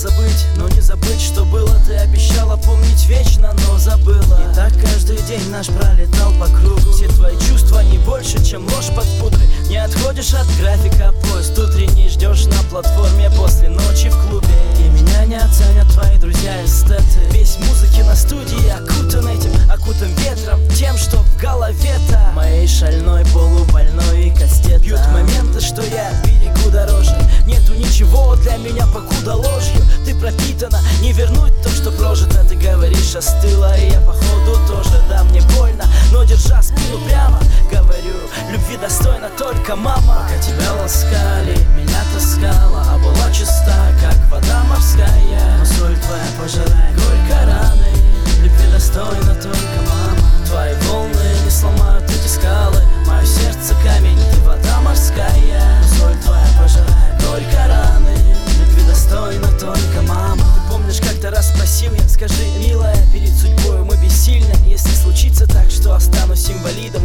забыть, но не забыть, что было. Ты обещала помнить вечно, но забыла. И так каждый день наш пролетал по кругу. Все твои чувства не больше, чем ложь под пудрой. Не отходишь от графика, поезд утренний ждешь на платформе после ночи в клубе. И меня не оценят твои друзья эстеты. Весь музыки на студии окутан этим, окутан ветром, тем, что в голове-то моей шальной, полубольной и кастета. Бьют моменты, что я берегу дороже. Нету ничего для меня, покуда ложью. Ты пропитана, не вернуть то, что прожито. Ты говоришь, остыла, и я походу тоже. Да, мне больно, но держа спину прямо говорю, любви достойна только мама. Пока тебя ласкали, меня таскала, а была чиста, как вода морская. Но соль твоя пожирает горько раны. Любви достойна только мама. Твои волны не сломают эти скалы. Мое сердце камень, ты вода морская. Но соль твоя пожирает горько раны. Любви достойна только мама. Ты помнишь, как-то раз спросил я, скажи, милая, перед судьбой мы бессильны. Если случится так, что останусь инвалидом,